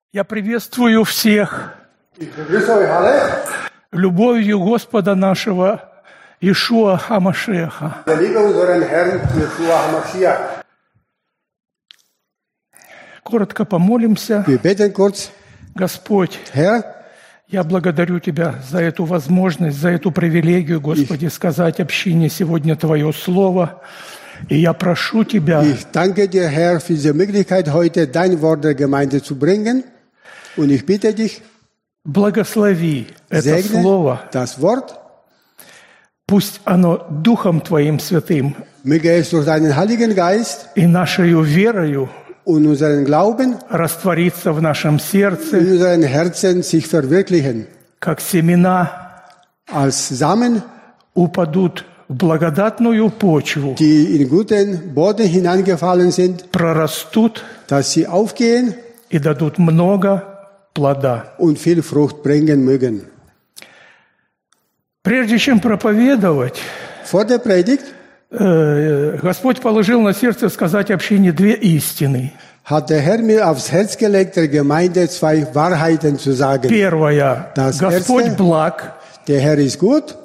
Я приветствую всех Ich begrüße euch alle любовью Господа нашего Иешуа ха-Машиаха. der Liebe unseren Herrn Jeschua HaMashiach. Коротко помолимся. Wir beten kurz. Господь, Herr, я благодарю Тебя за эту возможность, за эту привилегию, Господи, сказать общине сегодня Твое Слово. И я прошу Тебя, ich danke dir, Herr, für diese Möglichkeit, heute dein Wort der Gemeinde zu bringen. Und ich bitte dich, благослови это segne Слово. das Wort. Пусть оно Духом Твоим Святым Möge es durch deinen Heiligen Geist и нашею верою und unseren Glauben растворится в нашем сердце, in unseren Herzen sich verwirklichen. как семена Als Samen, упадут в благодатную почву, die in guten Boden hineingefallen sind, прорастут dass sie aufgehen и дадут много плода. und viel Frucht bringen mögen. Прежде чем проповедовать, Vor der Predigt Господь положил на сердце сказать общине две истины. hat der Herr mir aufs Herz gelegt, der Gemeinde zwei Wahrheiten zu sagen. Первая. Das Господь erste. благ. Der Herr ist gut,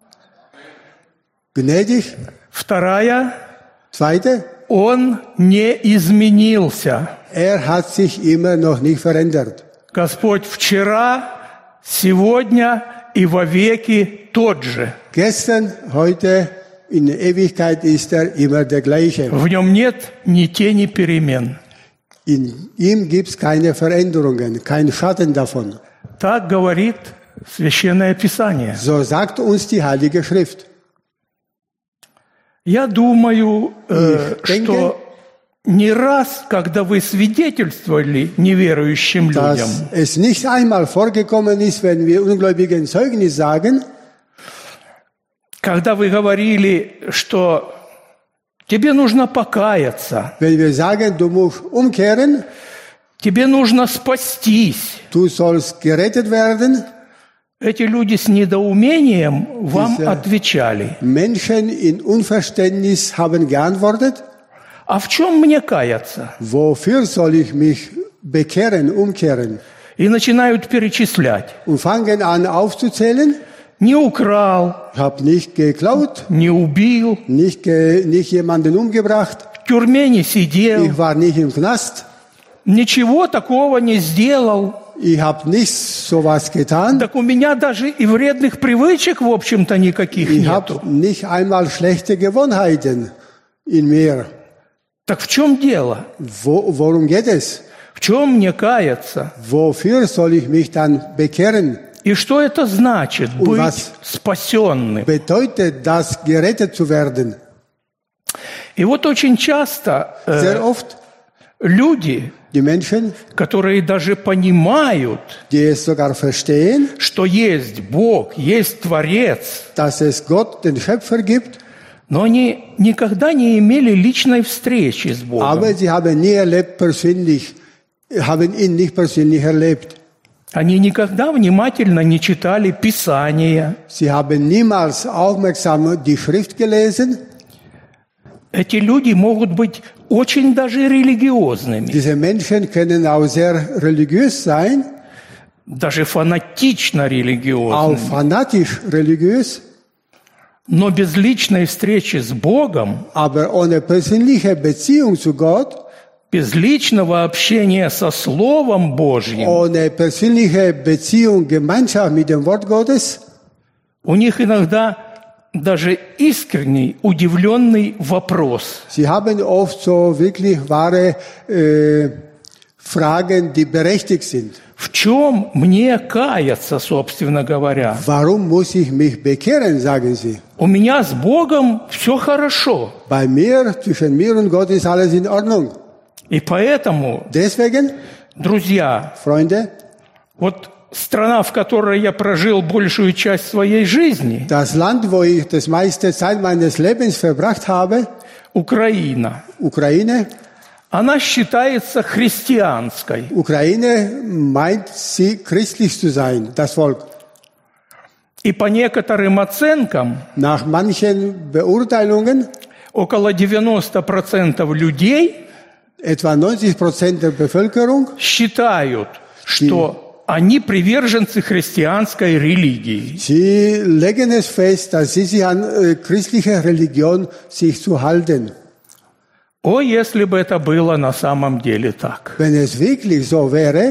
gnädig. Вторая. Zweite, Он не изменился. er hat sich immer noch nicht verändert. Господь вчера, сегодня и вовеки тот же. Gestern, heute, in der Ewigkeit ist er immer der gleiche. В нем нет ни тени перемен. In ihm gibt es keine Veränderungen, kein Schatten davon. Так говорит Священное Писание. So sagt uns die Heilige Schrift. Я думаю, denke, что не раз, когда вы свидетельствовали неверующим людям, Dass es nicht einmal vorgekommen ist, wenn wir ungläubigen Zeugnis sagen, когда вы говорили, что тебе нужно покаяться, wenn wir sagen, du musst umkehren, тебе нужно спастись, du sollst gerettet werden, эти люди с недоумением вам Diese- отвечали. Menschen in Unverständnis haben geantwortet, А в чем мне каяться? wofür soll ich mich bekehren, umkehren? И начинают перечислять. Und fangen an aufzuzählen, Не украл, ich habe nicht geklaut, не убил, nicht jemanden umgebracht, в тюрьме не сидел, ich war nicht im Knast, ничего такого не сделал. ich habe nichts sowas getan, Так у меня даже и вредных привычек, в общем-то, никаких ich нету. habe nicht einmal schlechte Gewohnheiten in mir. Так в чем дело? Worum geht es? В чем мне каяться? Wofür soll ich mich dann bekehren? И что это значит быть was спасенным? Bedeutet das, gerettet zu werden? И вот очень часто Sehr oft люди, die Menschen, которые даже понимают, die es sogar verstehen, что есть Бог, есть Творец, dass es Gott, den Schöpfer, gibt, но они никогда не имели личной встречи с Богом. aber sie haben nie erlebt persönlich, haben ihn nicht persönlich erlebt. Они никогда внимательно не читали Писания. Sie haben niemals aufmerksam die Schrift gelesen. Эти люди могут быть очень даже религиозными, Diese Menschen können auch sehr religiös sein, даже фанатично auch религиозными. fanatisch religiös, Но без личной встречи с Богом, aber ohne persönliche Beziehung zu Gott, без личного общения со Словом Божьим, ohne persönliche Beziehung, Gemeinschaft mit dem Wort Gottes, у них иногда даже искренний, удивленный вопрос. sie haben oft so wirklich wahre Fragen, die berechtigt sind. В чем мне каяться, собственно говоря? Warum muss ich mich bekehren, sagen sie. У меня с Богом все хорошо. Bei mir, zwischen mir und Gott ist alles in Ordnung. И поэтому, Deswegen, друзья, Freunde, вот страна, в которой я прожил большую часть своей жизни, das Land, wo ich das meiste Zeit meines Lebens verbracht habe, Украина, Ukraine, она считается христианской. Ukraine meint sie christlich zu sein, das Volk. И по некоторым оценкам, Nach manchen Beurteilungen, около 90% людей etwa 90% der Bevölkerung считают, что они приверженцы христианской религии. Sie legen es fest, dass sie sich an christliche Religion sich zu halten. О, если бы это было на самом деле так. Wenn es wirklich so wäre,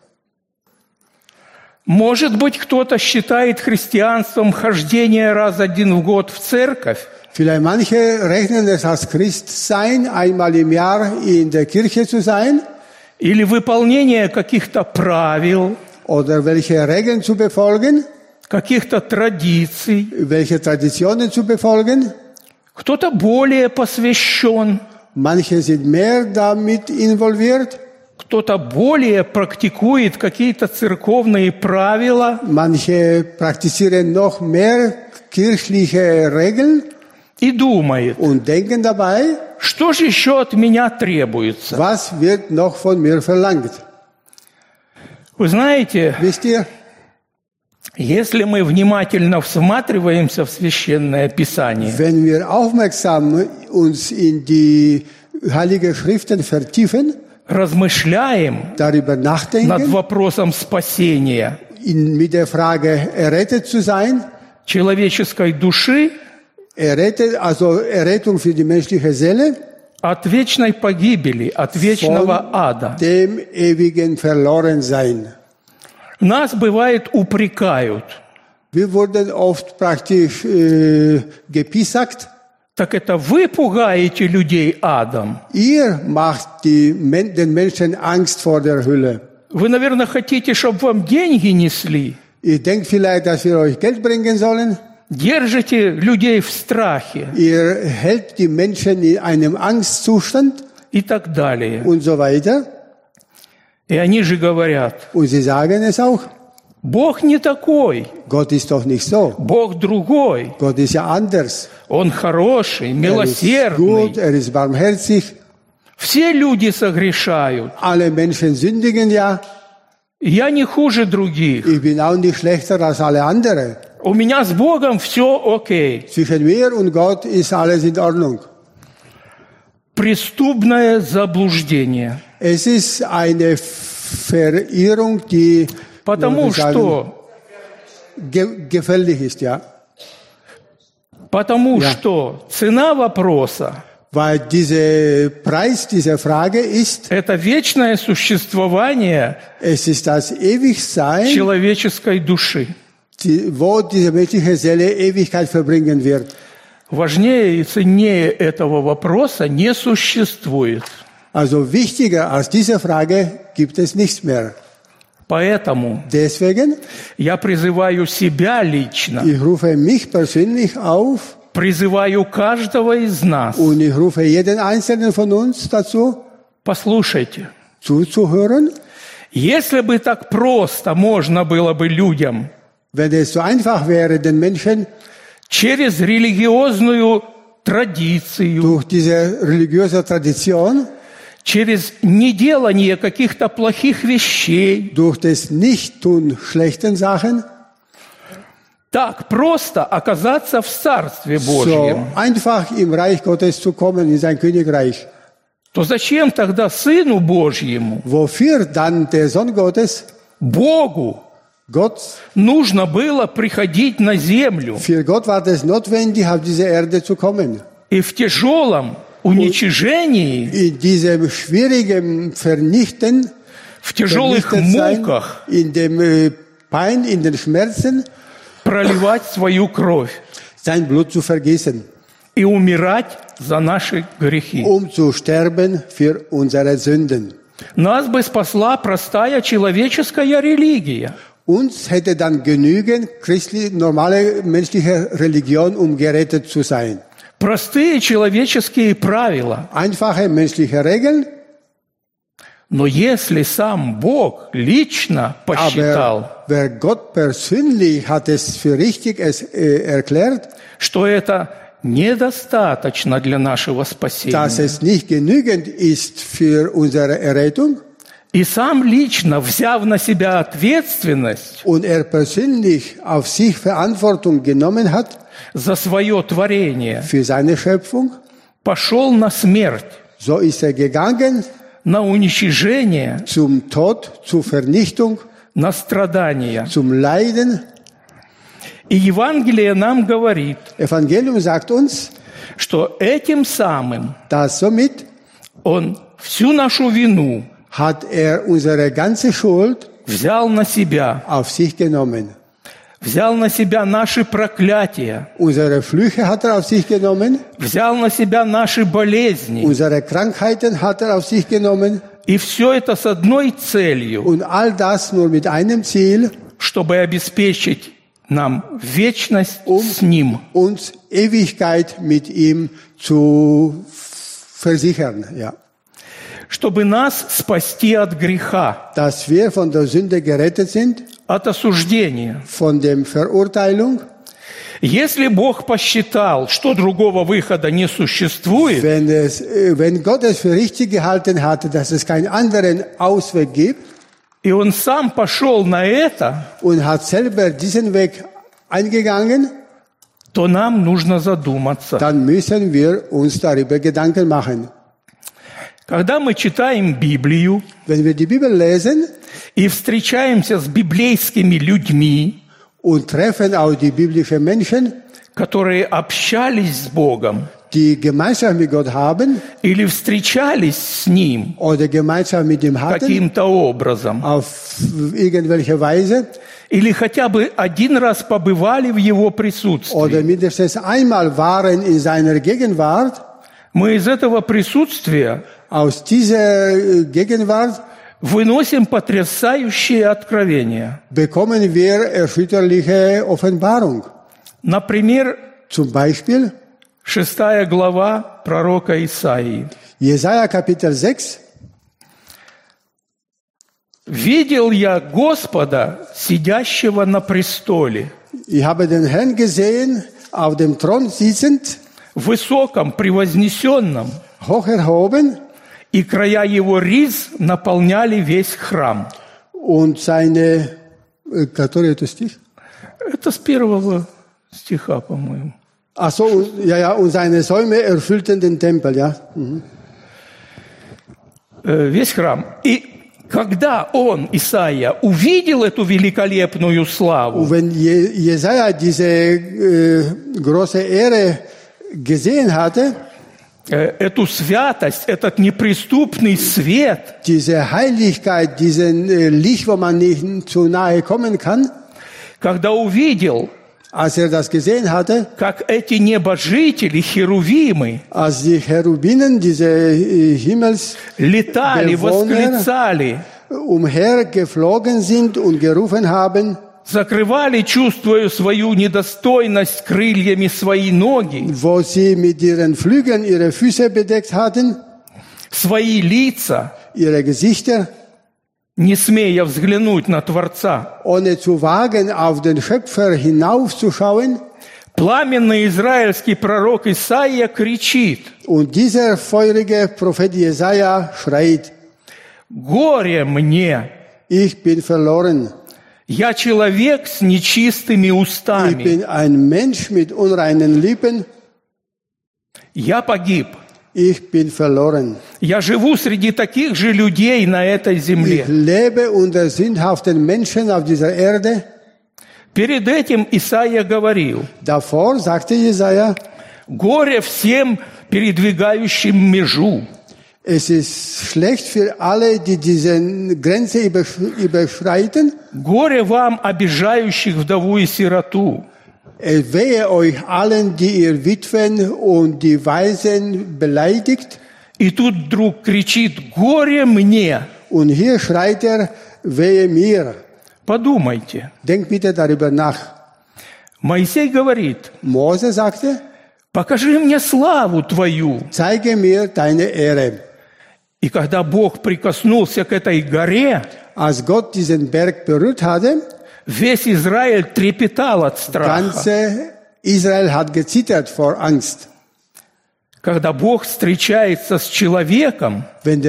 может быть, кто-то считает христианством хождение раз один в год в церковь, vielleicht manche rechnen es als Christsein, einmal im Jahr in der Kirche zu sein, или выполнение каких-то правил, oder welche Regeln zu befolgen, каких-то традиций. welche Traditionen zu befolgen. Кто-то более посвящен, Manche sind mehr damit involviert, кто-то более практикует какие-то церковные правила, manche praktizieren noch mehr kirchliche Regeln и думает, und denken dabei, что же еще от меня требуется. was wird noch von mir verlangt. Вы знаете, Wisst ihr, если мы внимательно всматриваемся в Священное Писание, wenn wir aufmerksam uns in die Heilige Schriften vertiefen, размышляем darüber над nachdenken, вопросом спасения mit der Frage, errettet zu sein, человеческой души also Errettung für die menschliche Seele, от вечной погибели, от вечного ада. dem ewigen Verlorensein. Нас, бывает, упрекают. Wir wurden oft praktisch gepiesackt. Так это вы пугаете людей адом? Ihr macht den Menschen Angst vor der Hölle. Вы, наверное, хотите, чтобы вам деньги несли? Ihr denkt vielleicht, dass wir euch Geld bringen sollen. Держите людей в страхе Ihr hält die Menschen in einem Angstzustand и так далее. und so weiter. И они же говорят, Und sie sagen es auch. Бог не такой, Gott ist doch nicht so. Бог другой. Gott ist ja anders. Он хороший, Er ist милосердный. gut, er ist barmherzig. Все люди согрешают. Alle Menschen sündigen ja. Я не хуже других. Ich bin auch nicht schlechter als alle anderen. У меня с Богом все окей. Zwischen mir und Gott ist alles in Ordnung. Преступное заблуждение. Es ist eine Verirrung, die Потому что, gefährlich ist, ja. потому Ja. что цена вопроса Weil dieser Preis dieser Frage ist, – это вечное существование es ist das Ewigsein, человеческой души. wo diese menschliche Seele Ewigkeit verbringen wird. Важнее и ценнее этого вопроса не существует. Also wichtiger als diese Frage gibt es nichts mehr. Поэтому Deswegen, я призываю себя лично, ich rufe mich persönlich auf призываю каждого из нас. und ich rufe jeden Einzelnen von uns dazu, Послушайте, zuzuhören. если бы так просто можно было бы людям Wenn es so einfach wäre, den Menschen через религиозную традицию, durch diese religiöse Tradition, через неделание каких-то плохих вещей, durch das Nichttun schlechten Sachen, так просто оказаться в Царстве so Божьем, einfach im Reich Gottes zu kommen, in sein Königreich. то зачем тогда Сыну Божьему, Wofür dann der Sohn Gottes, Богу, Gott, нужно было приходить на землю für Gott war es notwendig, auf diese Erde zu kommen. и в тяжелом уничижении, In diesem schwierigen Vernichten, в тяжелых vernichtet sein, муках in dem Pein, in den Schmerzen, проливать свою кровь sein Blut zu vergießen, и умирать за наши грехи. zu sterben für unsere Sünden. Нас бы спасла простая человеческая религия. Uns hätte dann genügend normale menschliche Religion, um gerettet zu sein. Простые человеческие правила. Einfache menschliche Regeln, Но если сам Бог лично посчитал, aber wer Gott persönlich hat es für richtig erklärt, что это недостаточно для нашего dass спасения, es nicht genügend ist für unsere Errettung, и сам лично, взяв на себя ответственность und persönlich auf sich Verantwortung genommen hat за свое творение, für seine Schöpfung, пошел на смерть so ist gegangen на уничижение, zum Tod, zur Vernichtung, на страдания. zum Leiden. И Евангелие нам говорит, Evangelium sagt uns, что этим самым dass somit Он всю нашу вину hat unsere ganze Schuld взял на себя, auf sich genommen. взял на себя наши проклятия, Unsere Flüche hat auf sich genommen, взял на себя наши болезни. unsere Krankheiten hat auf sich genommen И все это с одной целью, und all das nur mit einem Ziel, чтобы обеспечить нам вечность с Ним. uns Ewigkeit mit ihm zu versichern, ja. Чтобы нас спасти от греха, Dass wir von der Sünde gerettet sind, от осуждения. von der Verurteilung. Если Бог посчитал, что другого выхода не существует, Wenn Gott es für richtig gehalten hatte, dass es keinen anderen Ausweg gibt и Он сам пошел на это, und hat selber diesen Weg eingegangen, то нам нужно задуматься. dann müssen wir uns darüber Gedanken machen. Когда мы читаем Библию Wenn wir die Bibel lesen и встречаемся с библейскими людьми, und treffen auch die biblischen Menschen, которые общались с Богом die Gemeinschaft mit Gott haben или встречались с Ним oder Gemeinschaft mit ihm hatten, каким-то образом, auf irgendwelche Weise, или хотя бы один раз побывали в Его присутствии, oder mindestens einmal waren in seiner Gegenwart, мы из этого присутствия aus dieser Gegenwart выносим потрясающие откровения. bekommen wir erschütterliche Offenbarung. Например, Zum Beispiel 6 глава пророка Исаии. Jesaja Kapitel 6. «Видел я Господа, сидящего на престоле, Ich habe den Herrn gesehen, auf dem Thron sitzend, высоком, превознесенном, hoch erhoben, и края его риз наполняли весь храм». und seine, который это стих? Это с 1 стиха, по-моему. Ach so, ja, und seine Säume erfüllten den Tempel, ja. Mhm. Весь храм. И когда он, Исаия, увидел эту великолепную славу, Und wenn Jesaja diese große Ehre gesehen hatte, эту святость, этот неприступный свет, diese Heiligkeit, diesen Licht, wo man nicht zu nahe kommen kann, когда увидел, als das gesehen hatte, как эти небожители, херувимы, als die Cherubinen, diese летали, Himmelsbewohner, восклицали, umhergeflogen sind und gerufen haben, закрывали, чувствуя свою недостойность, крыльями свои ноги, wo sie mit ihren Flügeln ihre Füße bedeckt hatten, свои лица, ihre Gesichter, не смея взглянуть на Творца. ohne zu wagen, auf den Schöpfer hinaufzuschauen. Пламенный израильский пророк Исаия кричит: Und dieser feurige Prophet Jesaja schreit, «Горе мне! ich bin verloren. Я человек с нечистыми Ich устами. bin ein Mensch mit unreinen Lippen. Я погиб. Ich bin verloren. Я живу среди таких же людей на этой Ich земле». lebe unter sündhaften Menschen auf dieser Erde. Перед этим Исаия говорил: Davor sagte Jesaja, «Горе всем, передвигающим межу». es ist schlecht für alle, die diese Grenze überschreiten. «Горе вам, обижающих вдову и сироту». Wehe euch allen, die ihr Witwen und die Waisen beleidigt. И тут вдруг кричит: «Горе мне!» Und hier schreit wehe mir. Подумайте. Denkt bitte darüber nach. Моисей говорит: Mose sagte, «Покажи мне славу Твою». zeige mir deine Ehre. И когда Бог прикоснулся к этой горе, Als Gott diesen Berg berührt hatte, весь Израиль трепетал от страха. ganze Israel hat gezittert vor Angst. Когда Бог встречается с человеком Wenn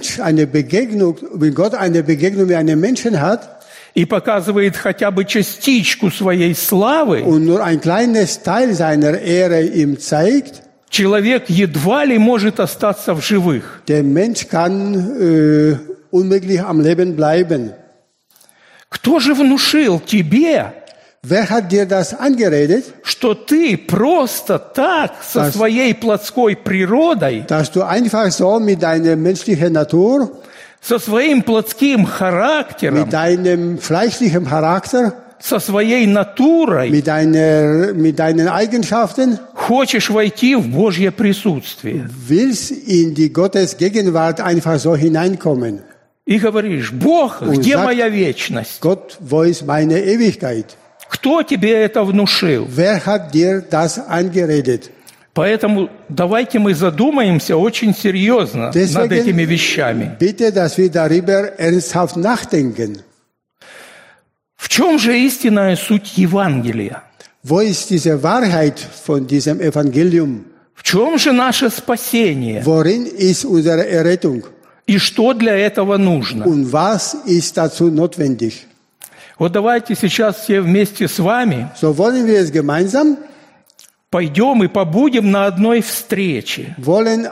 Gott eine Begegnung mit einem Menschen hat и показывает хотя бы частичку своей славы, und nur ein kleines Teil seiner Ehre ihm zeigt, человек едва ли может остаться в живых. Der Mensch kann unmöglich am Leben bleiben. Кто же внушил тебе, Wer hat dir das angeredet, что ты просто так со своей плотской природой, dass du einfach so mit deiner menschlichen Natur, со своим плотским характером, mit deinem fleischlichen Charakter, со своей натурой mit deinen Eigenschaften хочешь войти в Божье присутствие? willst in die Gottes Gegenwart einfach so hineinkommen? И говоришь: Бог, где моя вечность? Gott, wo ist meine Ewigkeit? Кто тебе это внушил? Wer hat dir das angeredet? Поэтому давайте мы задумаемся очень серьезно над этими вещами. Bitte, dass wir darüber ernsthaft nachdenken. В чем же истинная суть Евангелия? Wo ist diese Wahrheit von diesem Evangelium? В чем же наше спасение? Worin ist unsere Errettung? И что для этого нужно? Und was ist dazu notwendig? Вот давайте сейчас все вместе с вами So wollen wir es gemeinsam, пойдем и побудем на одной встрече. wollen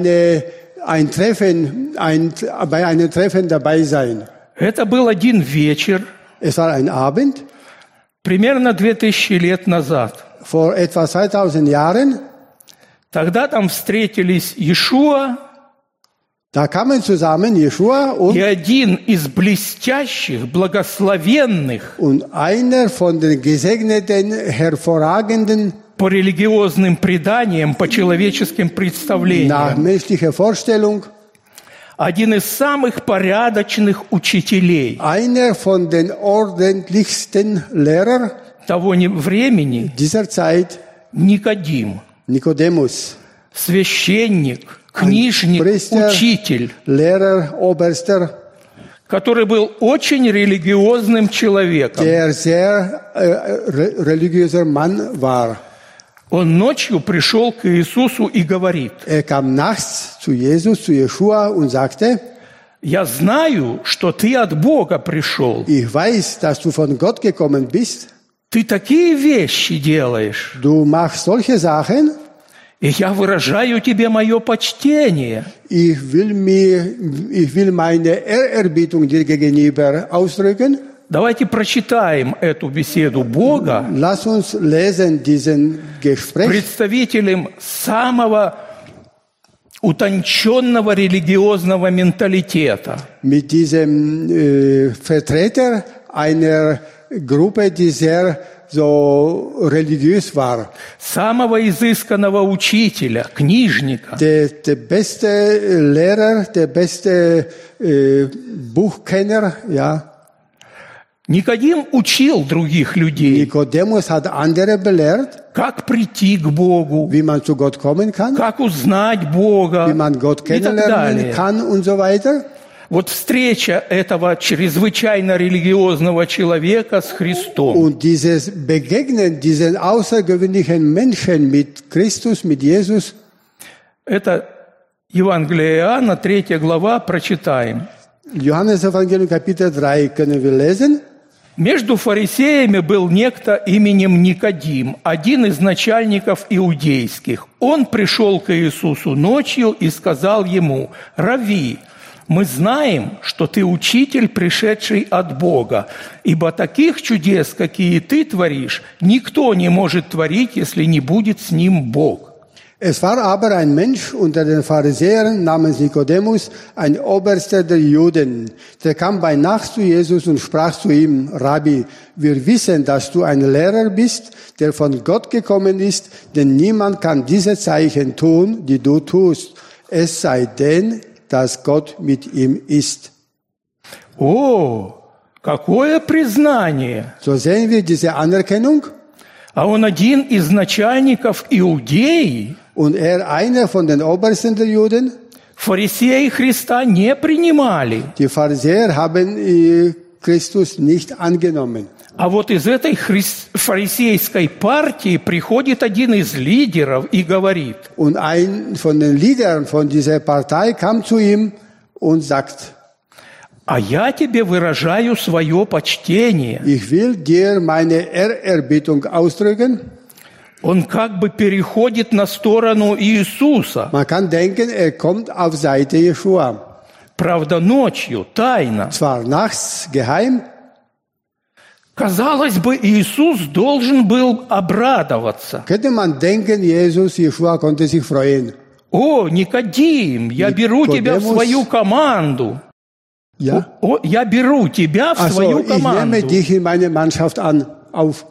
bei einem Treffen dabei sein. Это был один вечер, Es war ein Abend примерно 2000 лет назад. vor etwa 2000 Jahren. Тогда там встретились Иешуа Da kamen zusammen Jeschua и один из блестящих, благословенных und einer von den gesegneten, hervorragenden, по религиозным преданиям, по человеческим nach представлениям, menschlicher Vorstellung, один из самых порядочных учителей einer von den ordentlichsten Lehrern того времени, dieser Zeit, Никодим, Nikodemus, священник, книжник, Priester, учитель, Lehrer, Oberster, который был очень религиозным человеком. der sehr religiöser Mann war. Он ночью пришел к Иисусу и говорит: Kam nachts zu Jesus, zu Jeschua und sagte, «Я знаю, что ты от Бога пришел. ich weiß, dass du von Gott gekommen bist. Ты такие вещи делаешь, Du machst solche Sachen. и я выражаю тебе мое почтение». Ich will meine Ehrerbietung dir gegenüber ausdrücken. Давайте прочитаем эту беседу Бога Lass uns lesen diesen Gespräch представителем самого утонченного религиозного менталитета. mit diesem Vertreter einer Gruppe, die sehr so religiös war. Самого изысканного учителя, книжника. Der beste Lehrer, der beste Buchkenner, ja. Никодим учил других людей, Nikodemus hat andere belehrt, как прийти к Богу, wie man zu Gott kommen kann, как узнать Бога wie man Gott и так kennenlernen далее. kann und so weiter. Вот встреча этого чрезвычайно религиозного человека с Христом. Und dieses Begegnen, diesen außergewöhnlichen Menschen mit Christus, mit Jesus, Это Евангелие Иоанна, 3 глава, прочитаем. Johannes Evangelium Kapitel 3 können wir lesen. Между фарисеями был некто именем Никодим, один из начальников иудейских. Он пришел к Иисусу ночью и сказал ему: «Рави, мы знаем, что ты учитель, пришедший от Бога, ибо таких чудес, какие ты творишь, никто не может творить, если не будет с ним Бог». Es war aber ein Mensch unter den Pharisäern namens Nikodemus, ein Oberster der Juden. Der kam bei Nacht zu Jesus und sprach zu ihm: Rabbi, wir wissen, dass du ein Lehrer bist, der von Gott gekommen ist, denn niemand kann diese Zeichen tun, die du tust, es sei denn, dass Gott mit ihm ist. О, какое признание! So sehen wir diese Anerkennung. А он один из начальников Иудеи. Und einer von den Obersten der Juden. Фарисеи Христа не принимали. Die Pharisäer haben Christus nicht angenommen. А вот из этой фарисейской партии приходит один из лидеров и говорит: Und ein von den Leadern von dieser Partei kam zu ihm und sagt: «А я тебе выражаю свое почтение». Ich will dir meine Ehrerbietung ausdrücken. Он как бы переходит на сторону Иисуса. Man kann denken, er kommt auf Seite Jeschua. Правда, ночью, тайно. Zwar nachts geheim, Казалось бы, Иисус должен был обрадоваться. könnte man denken, Jeschua konnte sich freuen. О, Никодим, я беру тебя в свою команду. Ja? Я беру тебя в свою Ich nehme команду. dich in meine Mannschaft auf.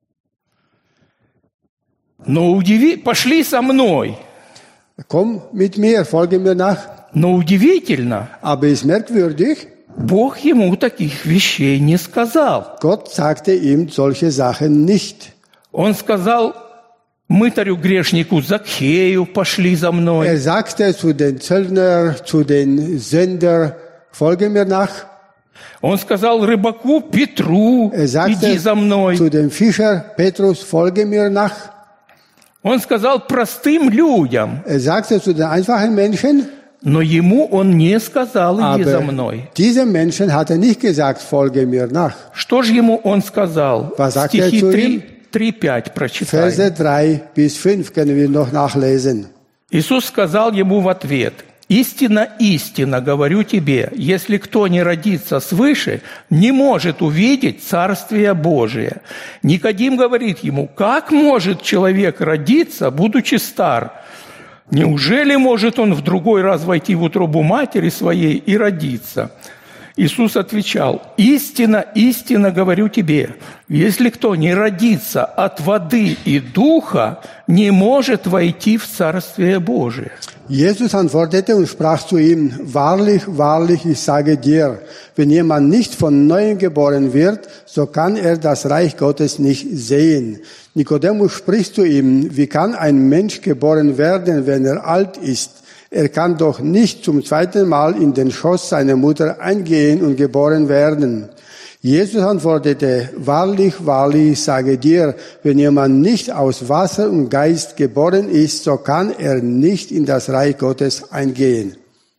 Но пошли со мной. Komm mit mir, folge mir nach. Но удивительно, Aber es ist merkwürdig, Бог ему таких вещей не сказал. Gott sagte ihm solche Sachen nicht. Он сказал мытарю-грешнику Закхею, пошли за мной. Er sagte zu den Zöllner, zu den Sünder, folge mir nach. Он сказал рыбаку Петру, Er иди за sagte мной. zu dem Fischer Petrus, folge mir nach. Он сказал простым людям, Er sagte zu den einfachen Menschen, но ему он не сказал, иди за aber мной. diese Menschen hat er nicht gesagt, folge mir nach. Что же ему он сказал? Was sagt er Стихи zu 3-5 прочитаем. Verse 3 bis 5 können wir noch nachlesen. Иисус сказал ему в ответ: «Истинно, истинно говорю тебе, если кто не родится свыше, не может увидеть Царствие Божие». Никодим говорит ему: «Как может человек родиться, будучи стар? Неужели может он в другой раз войти в утробу матери своей и родиться?» Иисус отвечал: «Истинно, истинно говорю тебе, если кто не родится от воды и духа, не может войти в Царствие Божие». Jesus antwortete und sprach zu ihm, wahrlich, wahrlich, ich sage dir, wenn jemand nicht von Neuem geboren wird, so kann er das Reich Gottes nicht sehen. Nikodemus spricht zu ihm, wie kann ein Mensch geboren werden, wenn er alt ist? Er kann doch nicht zum zweiten Mal in den Schoß seiner Mutter eingehen und geboren werden. Jesus antwortete, wahrlich, wahrlich, ich sage dir, wenn jemand nicht aus Wasser und Geist geboren ist, so kann er nicht in das Reich Gottes eingehen.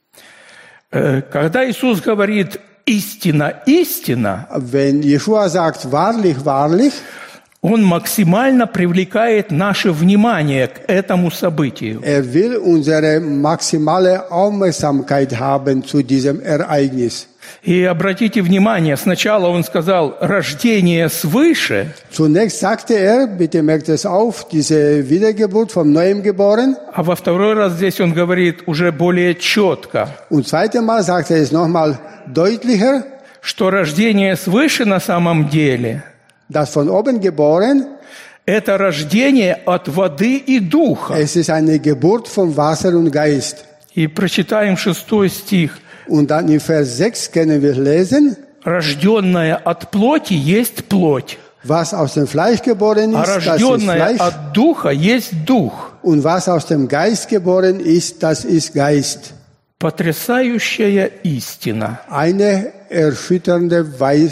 Когда Иисус говорит «истина, истина», Wenn Jeschua sagt, wahrlich, wahrlich, Он максимально привлекает наше внимание к этому событию. er will unsere maximale Aufmerksamkeit haben zu diesem Ereignis. И обратите внимание, сначала он сказал «рождение свыше», Zunächst sagte er, bitte merkt es auf, diese Wiedergeburt vom Neuem geboren. а во второй раз здесь он говорит уже более четко, Und zweite Mal sagte er es nochmal deutlicher, что рождение свыше на самом деле das von oben geboren, – это рождение от воды и духа. es ist eine Geburt von Wasser und Geist. И прочитаем 6 стих. Und dann in Vers 6 können wir lesen, «Рожденное от плоти есть плоть, was aus dem Fleisch geboren а ist, das ist рожденное Fleisch. от духа есть дух». Und was aus dem Geist geboren ist, das ist Geist. Потрясающая истина, Eine erschütternde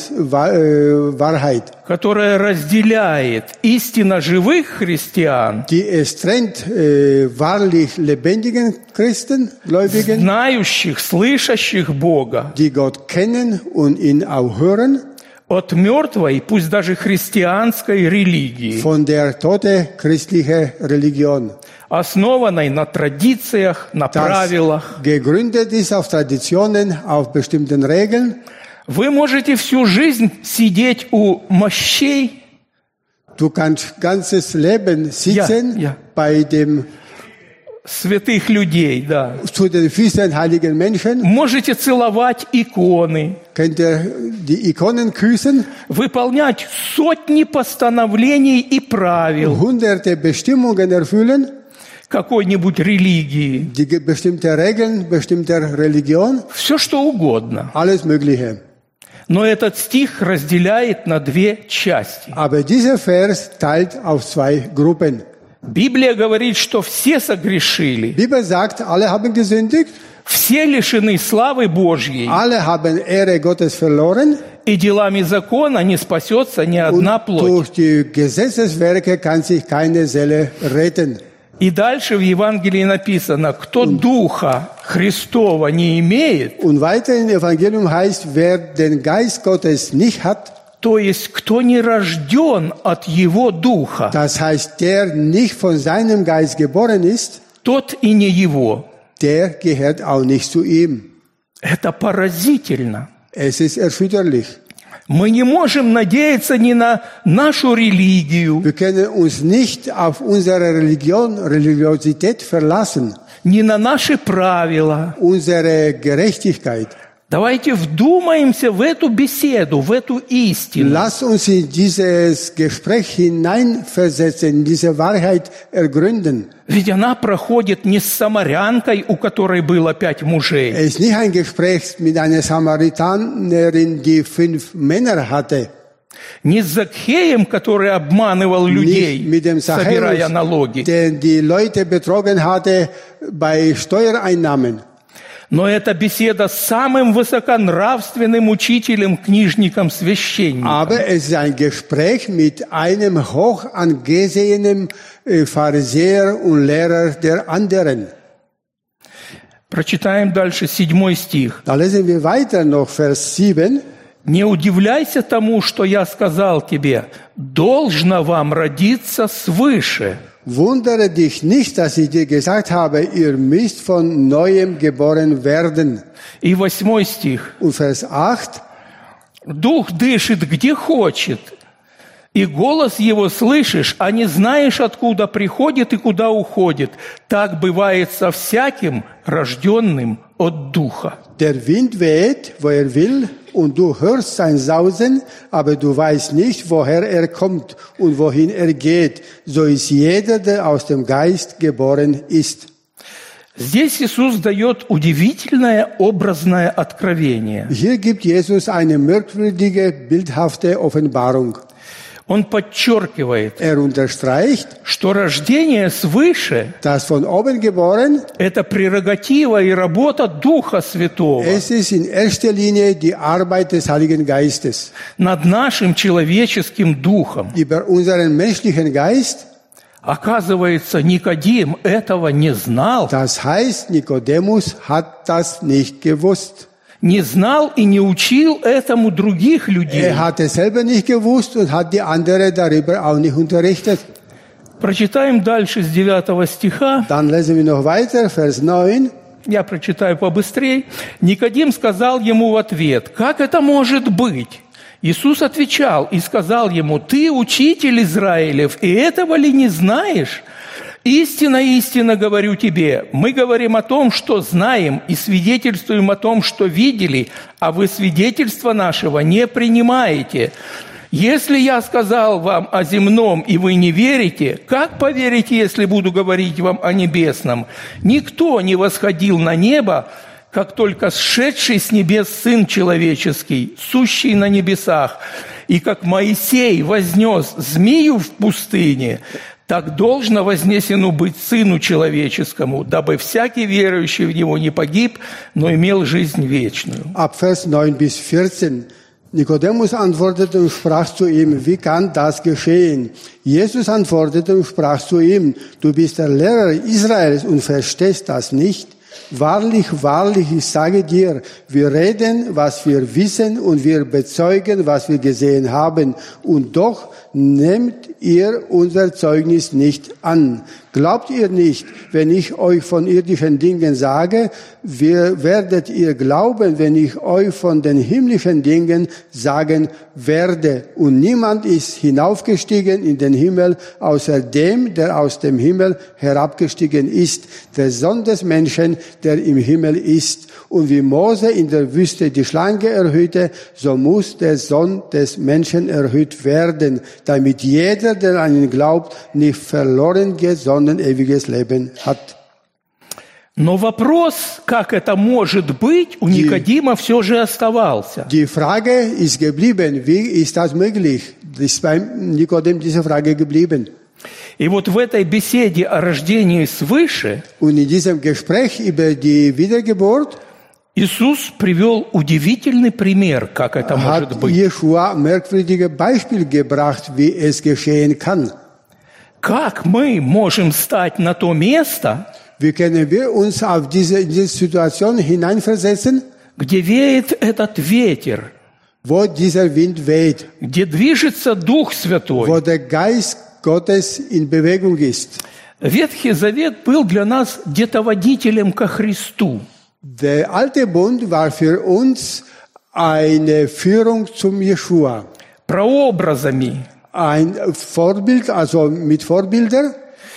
Wahrheit, которая разделяет истинно живых христиан, die es trennt wahrlich lebendigen Christen, Gläubigen, знающих, слышащих Бога, die Gott kennen und ihn auch hören, от мертвой, пусть даже христианской религии, von der tote christliche Religion, основанной на традициях, на das правилах. gegründet ist auf Traditionen, auf bestimmten Regeln. Вы можете всю жизнь сидеть у мощей, Du kannst ganzes Leben sitzen Ja. bei dem святых людей, да. zu den Füßen heiligen Menschen, Можете целовать иконы, könnt ihr die Ikonen küssen, выполнять сотни постановлений и правил hunderte Bestimmungen erfüllen, какой-нибудь религии, die bestimmte Regeln, bestimmter Religion, все что угодно. alles Mögliche. Но этот стих разделяет на две части. Aber dieser Vers teilt auf zwei Gruppen. Библия говорит, что все согрешили, Die Bibel sagt, alle haben gesündigt, все лишены славы Божьей, alle haben Ehre Gottes verloren и делами закона не спасется ни одна und плоть. durch die Gesetzeswerke kann sich keine Seele retten. И дальше в Евангелии написано, кто Духа Христова не имеет, Und weiter im Evangelium heißt, wer den Geist Gottes nicht hat, то есть кто не рожден от его духа, Das heißt, der nicht von seinem Geist geboren ist, тот и не его. der gehört auch nicht zu ihm. Это поразительно. Es ist erschütterlich. Мы не можем надеяться ни на нашу религию, Wir können uns nicht auf unsere Religiosität verlassen, ни на наши правила. unsere Gerechtigkeit. Давайте вдумаемся в эту беседу, в эту истину. Lass uns in dieses Gespräch hineinversetzen, in diese Wahrheit ergründen. Ведь она проходит не с самарянкой, у которой было 5 мужей, Es ist nicht ein Gespräch mit einer Samaritanerin, die 5 Männer hatte, не с Закхеем, который обманывал людей, nicht mit dem собирая Zachäus, налоги. der die Leute betrogen hatte bei Steuereinnahmen. Но это беседа с самым высоконравственным учителем, книжником, священником. Aber es ist ein Gespräch mit einem hoch angesehenen Pharisäer und Lehrer der anderen. Прочитаем дальше 7 стих. Da lesen wir weiter noch Vers 7. «Не удивляйся тому, что я сказал тебе, должно вам родиться свыше». Wundere dich nicht, dass ich dir gesagt habe, ihr müsst von Neuem geboren werden. И 8 стих. Und Vers 8. «Дух дышит, где хочет, и голос его слышишь, а не знаешь, откуда приходит и куда уходит. Так бывает со всяким, рожденным от Духа». Der Wind weht, wo er will, und du hörst sein Sausen, aber du weißt nicht, woher er kommt und wohin er geht. So ist jeder, der aus dem Geist geboren ist. Здесь Иисус дает удивительное образное откровение. Hier gibt Jesus eine merkwürdige, bildhafte Offenbarung. Он подчеркивает, Er unterstreicht, что рождение свыше dass von oben geboren, – это прерогатива и работа Духа Святого es ist in erster Linie die Arbeit des Heiligen Geistes. над нашим человеческим духом. Über unseren menschlichen Geist, Оказывается, Никодим этого не знал. das heißt, Nikodemus hat das nicht gewusst. Не знал и не учил этому других людей. Er hat es selber nicht gewusst und hat die anderen darüber auch nicht unterrichtet. Прочитаем дальше с 9 стиха. Dann lesen wir noch weiter, Vers 9. Я прочитаю побыстрее. Никодим сказал ему в ответ: «Как это может быть?» Иисус отвечал и сказал ему: «Ты учитель Израилев, и этого ли не знаешь? Истинно, истинно говорю тебе, мы говорим о том, что знаем, и свидетельствуем о том, что видели, а вы свидетельства нашего не принимаете. Если я сказал вам о земном, и вы не верите, как поверите, если буду говорить вам о небесном? Никто не восходил на небо, как только сшедший с небес Сын Человеческий, сущий на небесах, и как Моисей вознес змею в пустыне, так должно вознесено быть Сыну Человеческому, дабы всякий верующий в Него не погиб, но имел жизнь вечную». Ab Vers 9 bis 14. Nikodemus antwortete und sprach zu ihm, wie kann das geschehen? Jesus antwortete und sprach zu ihm, du bist der Lehrer Israels und verstehst das nicht? Wahrlich, wahrlich, ich sage dir, wir reden, was wir wissen, und wir bezeugen, was wir gesehen haben, und doch nehmt ihr unser Zeugnis nicht an. Glaubt ihr nicht, wenn ich euch von irdischen Dingen sage, werdet ihr glauben, wenn ich euch von den himmlischen Dingen sagen werde. Und niemand ist hinaufgestiegen in den Himmel, außer dem, der aus dem Himmel herabgestiegen ist, der Sohn des Menschen, der im Himmel ist. Und wie Mose in der Wüste die Schlange erhöhte, so muss der Sohn des Menschen erhöht werden, damit jeder, der an ihn glaubt, nicht verloren geht, sondern ewiges Leben hat. Но вопрос, как это может быть, у Никодима все же оставался. Die Frage ist geblieben, wie ist das möglich? Ist beim Nikodem diese Frage geblieben. И вот в этой беседе о рождении свыше Und in diesem Gespräch über die Wiedergeburt Иисус привел удивительный пример, как это может hat быть. Jeschua merkwürdige Beispiel gebracht, wie es geschehen kann. Как мы можем стать на то место, Wie können wir uns auf diese Situation hineinversetzen, где веет этот ветер, wo dieser Wind weht, где движется Дух wo Святой. der Geist Gottes in Bewegung ist. Ветхий Завет был для нас где-то водителем ко Христу. Der alte Bund war für uns eine Führung zum Jeschua. Прообразами. Ein Vorbild, also mit Vorbildern.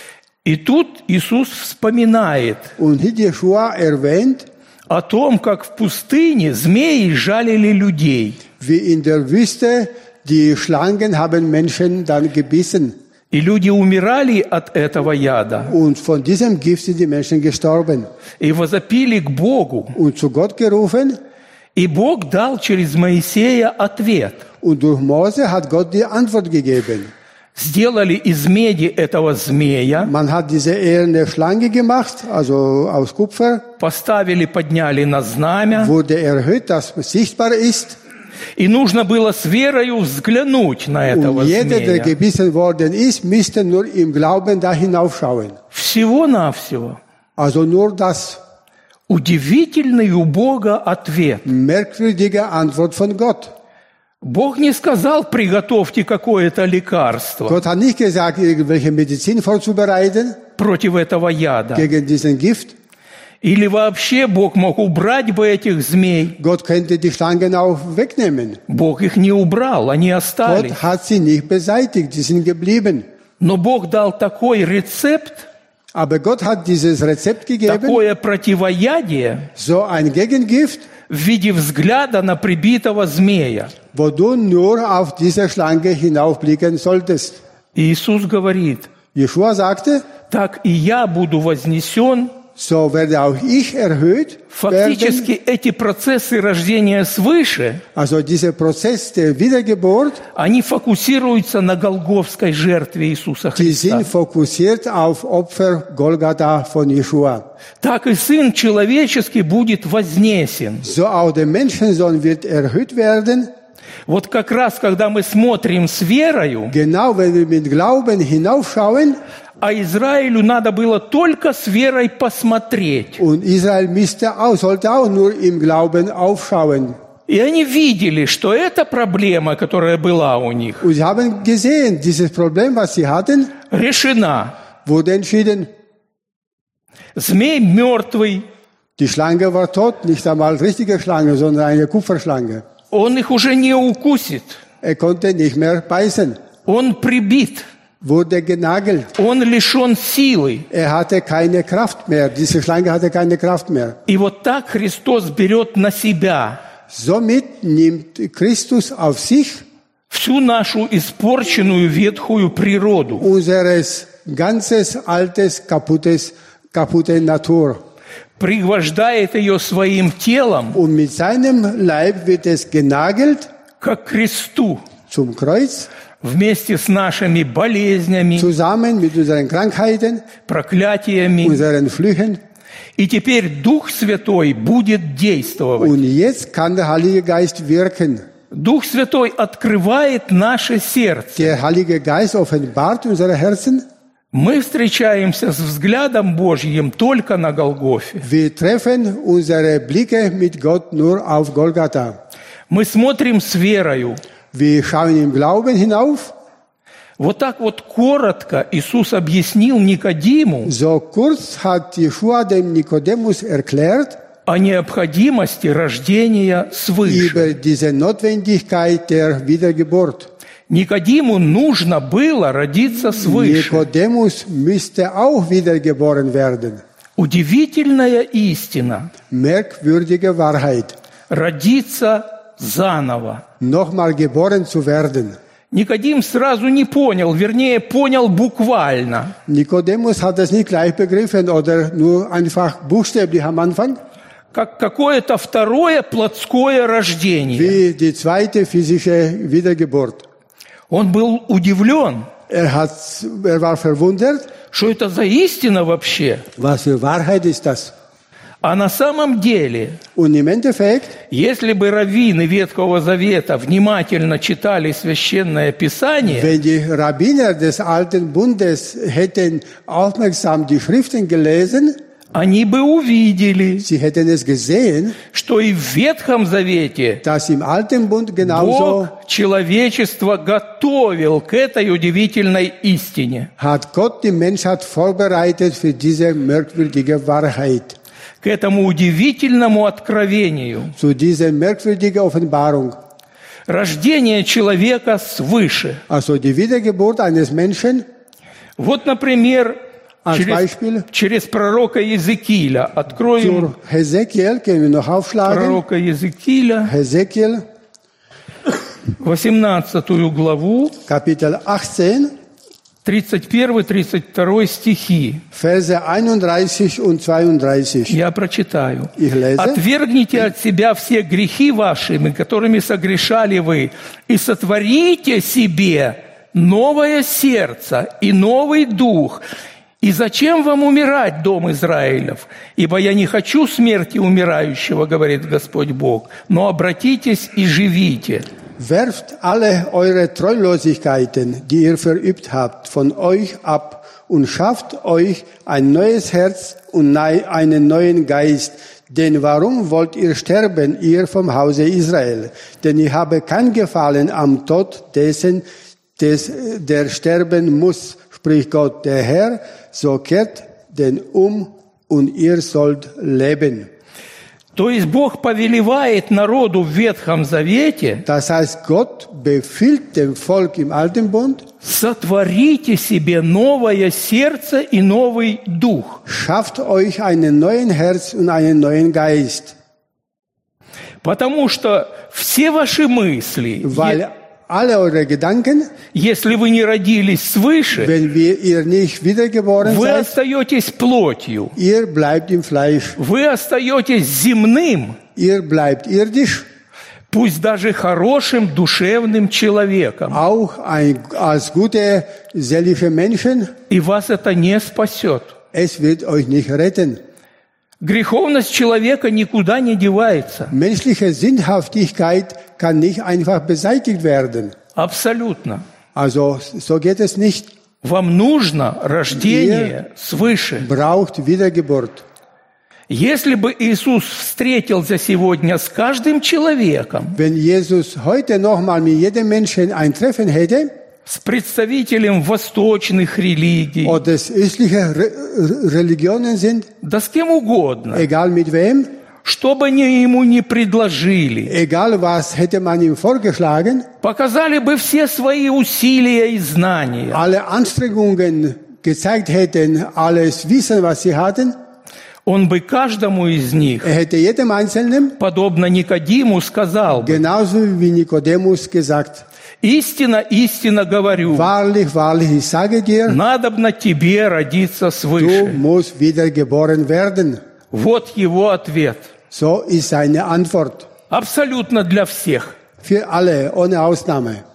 И тут Иисус вспоминает Und hier Jeschua erwähnt, о том, как в пустыне змеи жалили людей. wie in der Wüste die Schlangen haben Menschen dann gebissen. И люди умирали от этого яда. Und von diesem Gift sind die Menschen gestorben. И возопили к Богу. Und zu Gott gerufen. И Бог дал через Моисея ответ. Und durch Mose hat Gott die Antwort gegeben. Сделали из меди этого змея, Man hat diese eherne Schlange gemacht, also aus Kupfer, поставили, подняли на знамя, wurde erhöht, dass es sichtbar ist. и нужно было с верою взглянуть на этого Und jeder, der змея. gebissen worden ist, müsste nur im Glauben da hinaufschauen. Всего-навсего. Also nur das Удивительный у Бога ответ. merkwürdige Antwort von Gott. Бог не сказал, приготовьте какое-то лекарство Gott hat nicht gesagt, irgendwelche Medizin vorzubereiten против этого яда. gegen diesen Gift. Или вообще Бог мог убрать бы этих змей. Gott könnte die Schlangen auch wegnehmen. Бог их не убрал, они остались. Gott hat sie nicht beseitigt, die sind geblieben. Но Бог дал такой рецепт, Aber Gott hat dieses Rezept gegeben, такое противоядие so ein Gegengift, в виде взгляда на прибитого змея. wo du nur auf diese Schlange hinaufblicken solltest. И Иисус говорит, Jeschua sagte, так и я буду вознесен. so werde auch ich erhöht werden. Фактически эти процессы рождения свыше, Also dieser Prozess der Wiedergeburt, они фокусируются на голгофской жертве Иисуса die Христа. sind fokussiert auf Opfer Golgatha von Jeschua. Так и Сын Человеческий будет вознесен. So auch der Menschensohn wird erhöht werden. Вот как раз, когда мы смотрим с верою, Genau, wenn wir mit Glauben hinaufschauen, а Израилю надо было только с верой посмотреть. und Israel sollte auch nur im Glauben aufschauen. И они видели, что эта проблема, которая была у них, Und sie haben gesehen, dieses Problem, was sie hatten, решена. wurde entschieden. Змей мертвый, Die Schlange war tot, nicht einmal richtige Schlange, sondern eine Kupferschlange. он их уже не укусит. Er konnte nicht mehr beißen, Он прибит, wurde genagelt. он лишен силы. Er hatte keine Kraft mehr. Diese Schlange hatte keine Kraft mehr. И вот так Христос берет на себя Somit nimmt Christus auf sich всю нашу испорченную ветхую природу. unseres ganzes altes, kaputte Natur. Пригвождает ее своим телом Und mit seinem Leib wird es genagelt как к кресту, zum Kreuz, вместе с нашими болезнями, zusammen mit unseren Krankheiten, проклятиями. unseren Flüchen. И теперь Дух Святой будет действовать. Und jetzt kann der Heilige Geist wirken. Дух Святой открывает наше сердце. Der Heilige Geist offenbart unsere Herzen. Мы встречаемся с взглядом Божьим только на Голгофе. Wir treffen unsere Blicke mit Gott nur auf Golgatha. Мы смотрим с верою. Wir schauen im Glauben hinauf. Вот так вот коротко Иисус объяснил Никодиму So kurz hat Jeschua dem Nikodemus erklärt о необходимости рождения свыше. über diese Notwendigkeit der Wiedergeburt. Никодиму нужно было родиться свыше. Nikodemus müsste auch wiedergeboren werden. Удивительная истина. Merkwürdige Wahrheit. Родиться заново. Nochmal geboren zu werden. Никодим сразу не понял, вернее, понял буквально. Nikodemus hat das nicht gleich begriffen oder nur einfach buchstäblich am Anfang, Как какое-то второе плотское рождение. wie die zweite physische Wiedergeburt. Он был удивлен, Er war verwundert. что это за истина вообще. Was für Wahrheit ist das? А на самом деле, Und im Endeffekt, если бы раввины Ветхого Завета внимательно читали Священное Писание, wenn die Rabbiner des Alten Bundes hätten aufmerksam die Schriften gelesen, они бы увидели, Sie hätten es gesehen, что и в Ветхом Завете dass im Alten Bund genauso Бог человечество готовил к этой удивительной истине, hat Gott die Menschheit vorbereitet für diese merkwürdige Wahrheit, к этому удивительному откровению, zu dieser merkwürdigen Offenbarung. рождение человека свыше. Also die Wiedergeburt eines Menschen, Вот, например, als Beispiel через пророка Иезекииля. Откроем zur Hesekiel, können wir noch aufschlagen, пророка Иезекииля, Hesekiel, 18 главу, Kapitel 18, 31-32 стихи. Verse 31 und 32. Я прочитаю. Ich lese. «Отвергните от себя все грехи вашими, которыми согрешали вы, и сотворите себе новое сердце и новый дух. И зачем вам умирать, дом Израилев? Ибо я не хочу смерти умирающего, говорит Господь Бог, но обратитесь и живите». Werft alle eure Treulosigkeiten, die ihr verübt habt, von euch ab und schafft euch ein neues Herz und einen neuen Geist. Denn warum wollt ihr sterben, ihr vom Hause Israel? Denn ich habe kein Gefallen am Tod dessen, der sterben muss, spricht Gott der Herr, so kehrt denn um und ihr sollt leben. То есть Бог повелевает народу в Ветхом Завете: Das heißt, Gott befiehlt dem Volk im Alten Bund, сотворите себе новое сердце и новый дух. schafft euch einen neuen Herz und einen neuen Geist. Потому что все ваши мысли, Weil alle eure Gedanken, если вы не родились свыше, wenn ihr nicht wiedergeboren вы seid, остаетесь плотью, ihr bleibt im Fleisch, вы остаетесь земным, ihr bleibt irdisch, пусть даже хорошим душевным человеком, auch als gute seelische Menschen, и вас это не спасет. es wird euch nicht retten. Греховность человека никуда не девается. Menschliche Sinnhaftigkeit kann nicht einfach beseitigt werden. Абсолютно. Also so geht es nicht. Вам нужно рождение свыше. Braucht Wiedergeburt. Если бы Иисус встретился сегодня с каждым человеком, Wenn Jesus heute nochmal mit jedem Menschen ein Treffen hätte, с представителем восточных религий, oder es östliche Religionen sind, да с кем угодно, egal mit wem, что бы ему ни предложили, egal was hätte man ihm vorgeschlagen, показали бы все свои усилия и знания, alle Anstrengungen gezeigt hätten, alles Wissen, was sie hatten, он бы каждому из них, hätte jedem Einzelnen, подобно Никодиму, сказал бы: genauso wie Nikodemus gesagt, истинно, истинно говорю, wahrlich, wahrlich, ich sage dir, надобно тебе родиться du свыше. musst wiedergeboren werden. Вот его ответ. So ist seine Antwort. Абсолютно для всех. Für alle, ohne Ausnahme.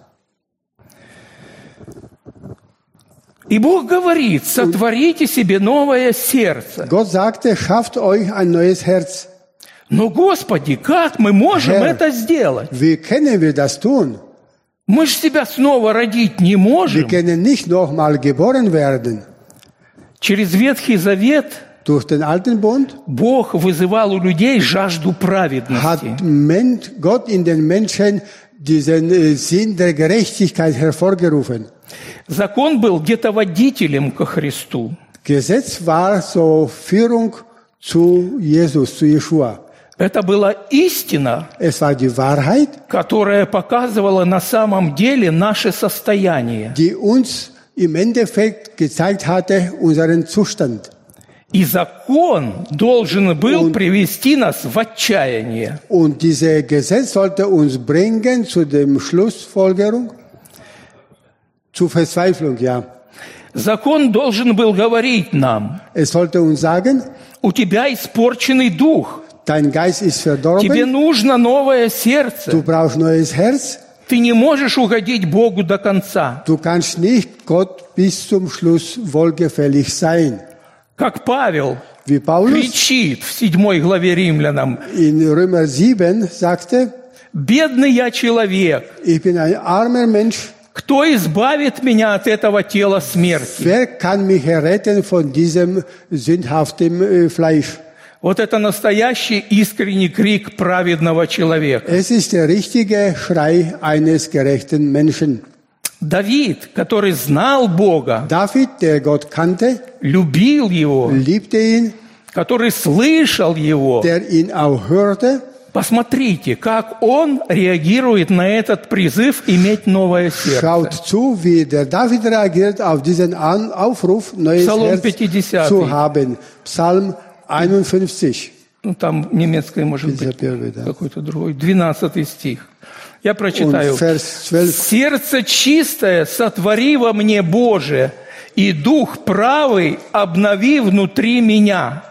И Бог говорит: сотворите себе новое сердце. Gott sagte, schafft euch ein neues Herz. Но, Господи, как мы можем Herr, это сделать? Wie können wir das tun? Мы же себя снова родить не Wir можем. können nicht nochmal geboren werden. Через Ветхий Завет Durch den Alten Bund Бог вызывал у людей жажду праведности. hat Gott in den Menschen diesen Sinn der Gerechtigkeit hervorgerufen. Закон был где-то водителем ко Христу. Gesetz war so Führung zu Jesus, zu Jeshua. Это была истина, Es war die Wahrheit, которая показывала на самом деле наше состояние. die uns im Endeffekt gezeigt hatte, unseren Zustand. И закон должен был привести нас в отчаяние. Und dieses Gesetz sollte uns bringen zu dem Schlussfolgerung, zur Verzweiflung, ja. Закон должен был говорить нам: Es sollte uns sagen, у тебя испорченный дух, dein Geist ist тебе verdorben, нужно новое сердце, du brauchst neues Herz, ты не можешь угодить Богу до конца. du kannst nicht Gott bis zum Schluss wohlgefällig sein. Как Павел Wie Paulus кричит в 7 главе Римлянам: in Römer 7 sagte, «Бедный я человек, ich bin ein armer Mensch, Кто избавит меня от этого тела смерти? Wer kann mich erretten von diesem sündhaften Fleisch? Вот это настоящий искренний крик праведного человека. Es ist der richtige Schrei eines gerechten Menschen. Давид, который знал Бога, David, der Gott kannte, любил Его, liebte ihn, который слышал Его. der ihn auch hörte. Посмотрите, как он реагирует на этот призыв иметь новое Schaut сердце. zu, wie der David reagiert auf diesen Aufruf, neues Psalm Herz 50. zu haben. Psalm 51. Ну, там немецкое, может быть, 51, да. какой-то другой. 12 стих. Я прочитаю. Und Vers 12. «Сердце чистое сотвори во мне, Боже, и дух правый обнови внутри меня».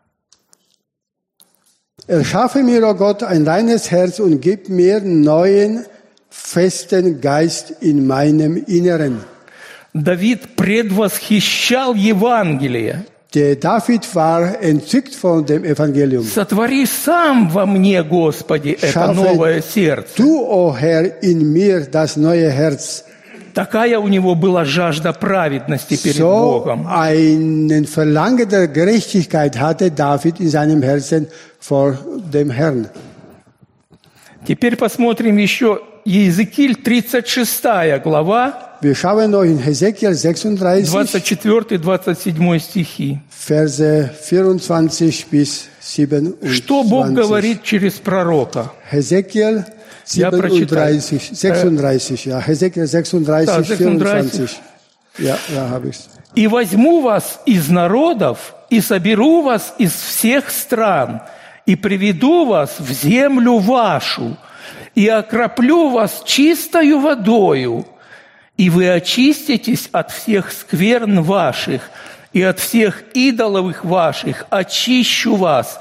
Erschaffe mir, o Gott, ein reines Herz und gib mir neuen, festen Geist in meinem Inneren. Давид предвосхищал Евангелие. Der David war entzückt von dem Evangelium. «Сотвори сам во мне, Господи, это Schaffe новое сердце». du, o Herr, in mir das neue Herz. Такая у него была жажда праведности перед So Богом. einen Verlangen der Gerechtigkeit hatte David in seinem Herzen vor dem Herrn. Теперь посмотрим еще Иезекииль, 36 глава, Wir schauen noch in Hesekiel 36, 24-27 стихи. Verse 24 bis 27. Что Бог говорит через пророка? Hesekiel Я прочитаю. 36, ja. Hesekiel 36, Да, 36. 24. Ja, habe ich's. «И возьму вас из народов, и соберу вас из всех стран, и приведу вас в землю вашу, и окроплю вас чистою водою, и вы очиститесь от всех скверн ваших, и от всех идоловых ваших очищу вас,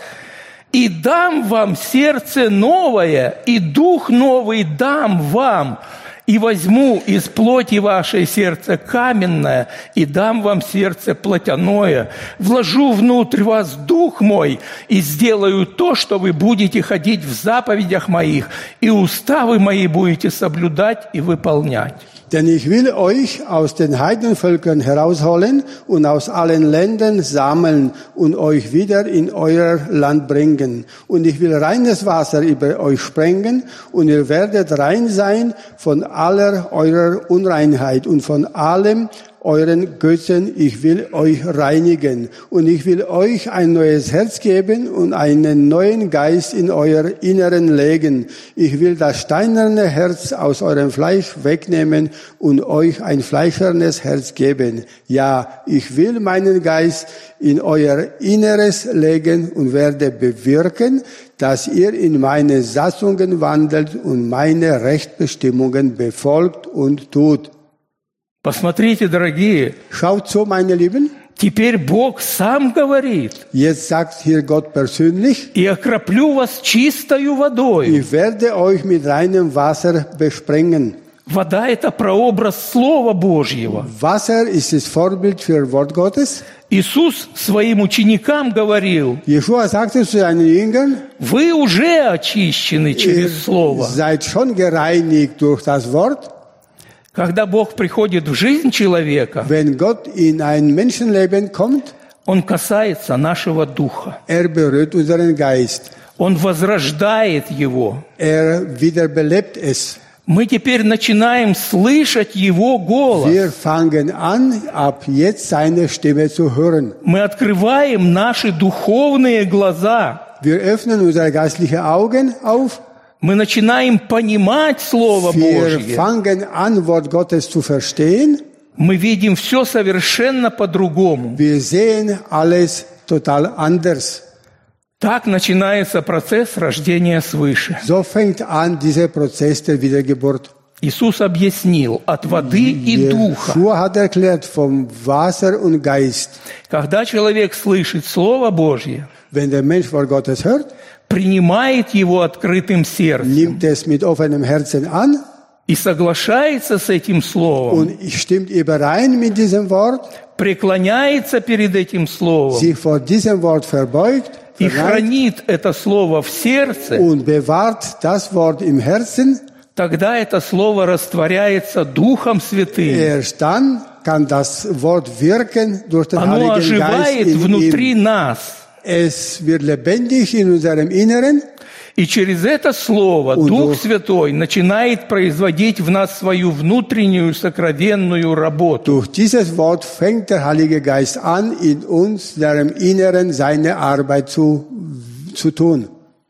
и дам вам сердце новое, и дух новый дам вам, и возьму из плоти вашей сердце каменное, и дам вам сердце плотяное, вложу внутрь вас дух мой, и сделаю то, что вы будете ходить в заповедях моих, и уставы мои будете соблюдать и выполнять». Denn ich will euch aus den Heidenvölkern herausholen und aus allen Ländern sammeln und euch wieder in euer Land bringen. Und ich will reines Wasser über euch sprengen und ihr werdet rein sein von aller eurer Unreinheit und von allem euren Götzen. Ich will euch reinigen und ich will euch ein neues Herz geben und einen neuen Geist in euer Inneren legen. Ich will das steinerne Herz aus eurem Fleisch wegnehmen und euch ein fleischernes Herz geben. Ja, ich will meinen Geist in euer Inneres legen und werde bewirken, dass ihr in meine Satzungen wandelt und meine Rechtsbestimmungen befolgt und tut. Посмотрите, дорогие, Schaut so, meine Lieben. теперь Бог сам говорит: Jetzt sagt hier Gott persönlich, «И окроплю вас чистою водою». ich werde euch mit reinem Wasser besprengen. Вода – это прообраз Слова Божьего. Wasser ist das Vorbild für Wort Gottes. Иисус своим ученикам говорил: Jeshua sagte zu seinen Jüngern, «Вы уже очищены ihr через Слово». seid schon gereinigt durch das Wort. Когда Бог приходит в жизнь человека, Wenn Gott in ein Menschenleben kommt, Он касается нашего духа. berührt unseren Geist. Он возрождает его. Wiederbelebt es. Мы теперь начинаем слышать Его голос. Wir fangen an, ab jetzt seine Stimme zu hören. Мы открываем наши духовные глаза. Wir öffnen unsere geistlichen Augen auf. Мы начинаем понимать Слово Wir Божье. fangen an, Wort Gottes zu verstehen. Мы видим все совершенно по-другому. Wir sehen alles total anders. Так начинается процесс рождения свыше. So fängt an dieser Prozess der Wiedergeburt. Иисус объяснил: от воды и духа. Jeshua hat erklärt vom Wasser und Geist. Когда человек слышит Слово Божье, Wenn der Mensch Wort Gottes hört, принимает его открытым сердцем nimmt es mit offenem Herzen an и соглашается с этим Словом, und stimmt überein mit diesem Wort, преклоняется перед этим Словом sich vor diesem Wort verbeugt, и verneigt хранит это Слово в сердце, und bewahrt das Wort im Herzen, тогда это слово растворяется Духом Святым. Erst dann kann das Wort wirken durch den Оно Heiligen Geist оживает in внутри ihm. нас. Es wird lebendig in unserem Inneren. И через это слово Дух Святой начинает производить в нас свою внутреннюю сокровенную работу. Durch dieses Wort fängt der Heilige Geist an, in uns, deren Inneren, seine Arbeit zu tun.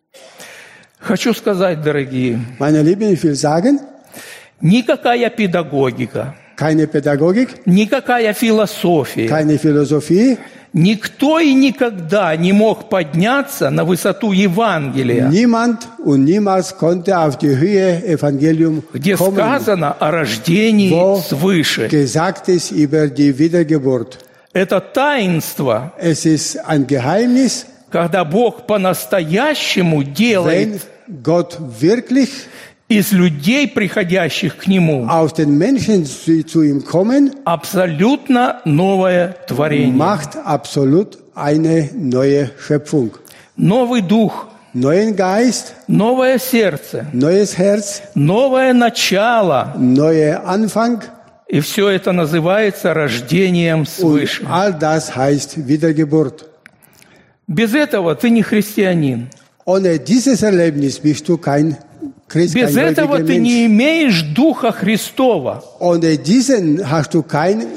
Хочу сказать, дорогие, Meine Lieben, ich will sagen, никакая педагогика, keine Pädagogik, никакая философия, keine Philosophie, никто и никогда не мог подняться на высоту Евангелия, niemand und niemals konnte auf die Höhe Evangelium где kommen, сказано о рождении wo свыше. gesagt ist über die Wiedergeburt. Это таинство, Es ist ein Geheimnis, когда Бог по-настоящему wenn делает Gott wirklich из людей, приходящих к Нему, aus den Menschen, die zu ihm kommen, абсолютно новое творение. macht absolut eine neue Schöpfung. Новый дух, Neuen Geist, новое сердце, neues Herz, новое начало. neuer Anfang И все это называется рождением und свыше. all das heißt Wiedergeburt. Без этого ты не христианин. Ohne dieses Erlebnis bist du kein Christ, kein Без этого gläubiger ты не Mensch. имеешь Духа Христова. Ohne diesen hast du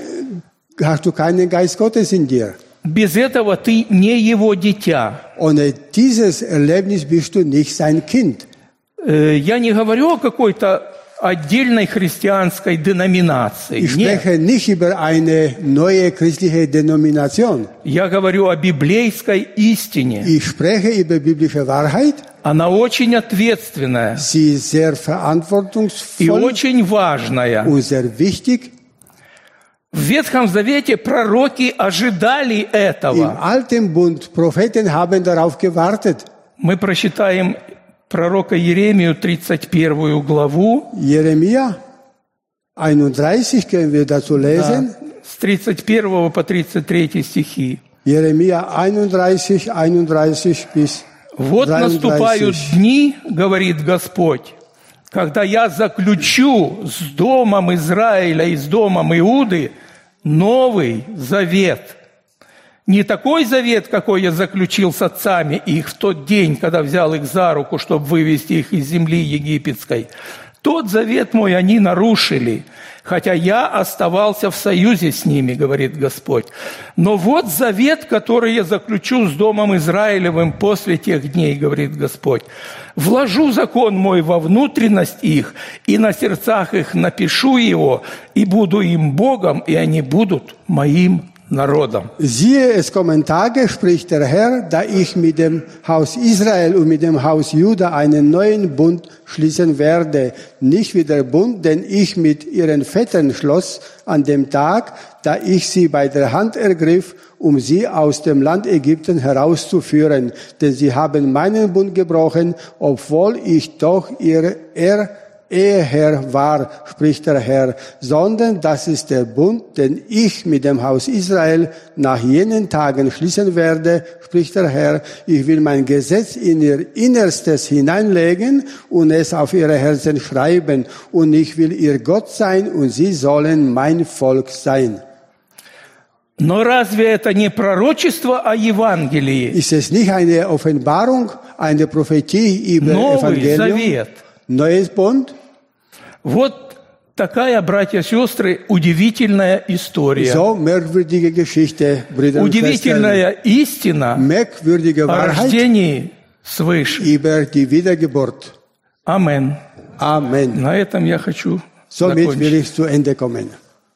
keinen Geist Gottes in dir. Без этого ты не Его дитя. Ohne dieses Erlebnis bist du nicht sein Kind. Я не говорю о какой-то отдельной христианской деноминации. Ich Нет. spreche nicht über eine neue christliche Denomination. Я говорю о библейской истине. Ich spreche über biblische Wahrheit. Она очень ответственная Sie ist sehr и verantwortungsvoll очень важная. und sehr wichtig. В Ветхом Завете пророки ожидали Im этого. Alten Bund, Propheten haben darauf gewartet. Мы прочитаем пророка Еремию 31 главу, Jeremia 31 können wir dazu lesen. с 31 по 33 стихи. Jeremia 31 bis «Вот 33. наступают дни, говорит Господь, когда я заключу с домом Израиля и с домом Иуды новый завет. Не такой завет, какой я заключил с отцами их в тот день, когда взял их за руку, чтобы вывести их из земли египетской. Тот завет мой они нарушили, хотя я оставался в союзе с ними, говорит Господь. Но вот завет, который я заключу с домом Израилевым после тех дней, говорит Господь. Вложу закон мой во внутренность их, и на сердцах их напишу его, и буду им Богом, и они будут моим народом». Siehe, es kommen Tage, spricht der Herr, da ich mit dem Haus Israel und mit dem Haus Juda einen neuen Bund schließen werde. Nicht wie der Bund, den ich mit ihren Vätern schloss an dem Tag, da ich sie bei der Hand ergriff, um sie aus dem Land Ägypten herauszuführen. Denn sie haben meinen Bund gebrochen, obwohl ich doch ihr Eheherr war, spricht der Herr, sondern das ist der Bund, den ich mit dem Haus Israel nach jenen Tagen schließen werde, spricht der Herr. Ich will mein Gesetz in ihr Innerstes hineinlegen und es auf ihre Herzen schreiben. Und ich will ihr Gott sein und sie sollen mein Volk sein. Но разве это не пророчество о Евангелии? Ist es nicht eine Offenbarung, eine Prophetie über Новый Evangelium? Завет. Neues Bund? Вот такая, братья и сестры, удивительная история. So merkwürdige Geschichte, Brüder und Schwestern. Удивительная истина Merkwürdige о Wahrheit рождении свыше. über die Wiedergeburt. Амен. Amen. На этом я хочу Somit will закончить. ich zu Ende kommen.